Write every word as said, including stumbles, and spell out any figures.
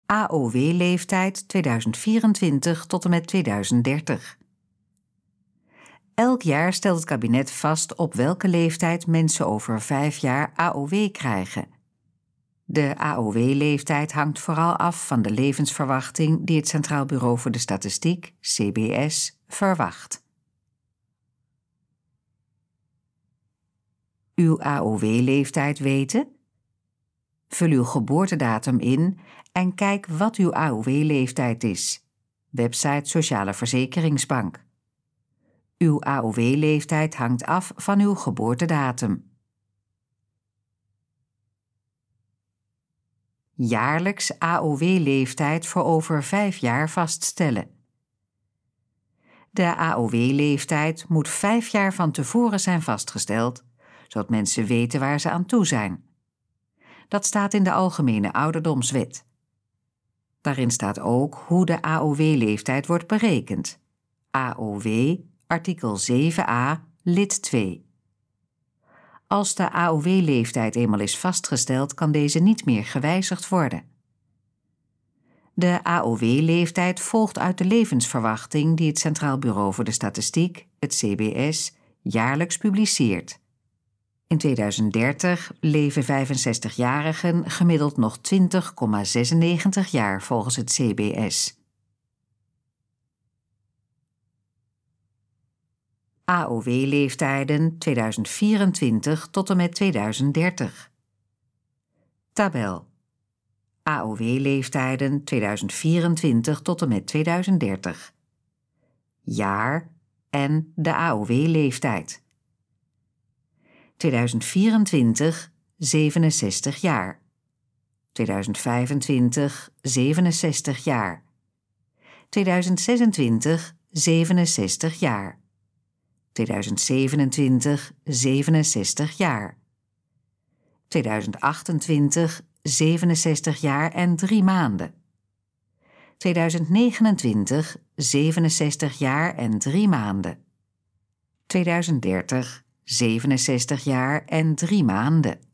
A O W-leeftijd tweeduizend vierentwintig tot en met tweeduizend dertig. Elk jaar stelt het kabinet vast op welke leeftijd mensen over vijf jaar A O W krijgen. De A O W-leeftijd hangt vooral af van de levensverwachting die het Centraal Bureau voor de Statistiek, C B S, verwacht. Uw A O W-leeftijd weten? Vul uw geboortedatum in en kijk wat uw A O W-leeftijd is. Website Sociale Verzekeringsbank. Uw A O W-leeftijd hangt af van uw geboortedatum. Jaarlijks A O W-leeftijd voor over vijf jaar vaststellen. De A O W-leeftijd moet vijf jaar van tevoren zijn vastgesteld, zodat mensen weten waar ze aan toe zijn. Dat staat in de Algemene Ouderdomswet. Daarin staat ook hoe de A O W-leeftijd wordt berekend. A O W, artikel zeven a, lid twee. Als de A O W-leeftijd eenmaal is vastgesteld, kan deze niet meer gewijzigd worden. De A O W-leeftijd volgt uit de levensverwachting die het Centraal Bureau voor de Statistiek, het C B S, jaarlijks publiceert. In tweeduizend dertig leven vijfenzestigjarigen gemiddeld nog twintig komma zesennegentig jaar volgens het C B S. A O W-leeftijden tweeduizend vierentwintig tot en met tweeduizend dertig. Tabel. A O W-leeftijden tweeduizend vierentwintig tot en met tweeduizend dertig. Jaar en de A O W-leeftijd. tweeduizend vierentwintig, zevenenzestig jaar. tweeduizend vijfentwintig, zevenenzestig jaar. tweeduizend zesentwintig, zevenenzestig jaar. tweeduizend zevenentwintig, zevenenzestig jaar. tweeduizend achtentwintig, zevenenzestig jaar en drie maanden. tweeduizend negenentwintig, zevenenzestig jaar en drie maanden. tweeduizend dertig, zevenenzestig jaar en drie maanden.